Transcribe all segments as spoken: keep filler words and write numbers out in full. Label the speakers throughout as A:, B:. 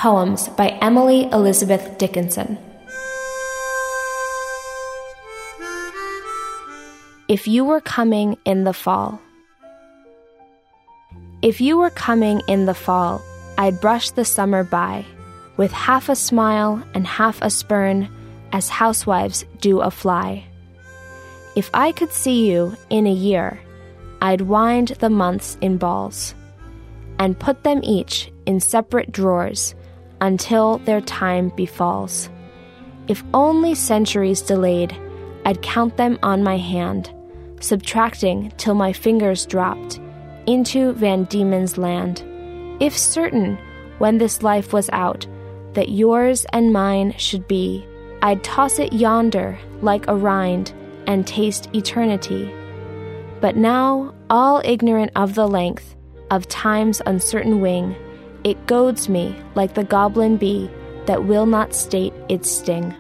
A: Poems by Emily Elizabeth Dickinson. If you were coming in the fall. If you were coming in the fall, I'd brush the summer by, with half a smile and half a spurn, as housewives do a fly. If I could see you in a year, I'd wind the months in balls, and put them each in separate drawers until their time befalls. If only centuries delayed, I'd count them on my hand, subtracting till my fingers dropped into Van Diemen's land. If certain, when this life was out, that yours and mine should be, I'd toss it yonder like a rind and taste eternity. But now, all ignorant of the length of time's uncertain wing, it goads me like the goblin bee that will not state its sting.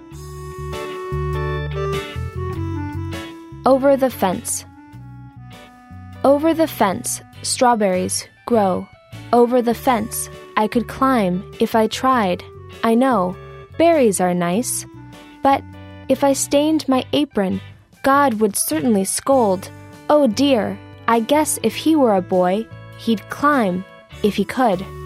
A: Over the fence. Over the fence, strawberries grow. Over the fence, I could climb if I tried. I know, berries are nice. But if I stained my apron, God would certainly scold. Oh dear, I guess if he were a boy, he'd climb if he could.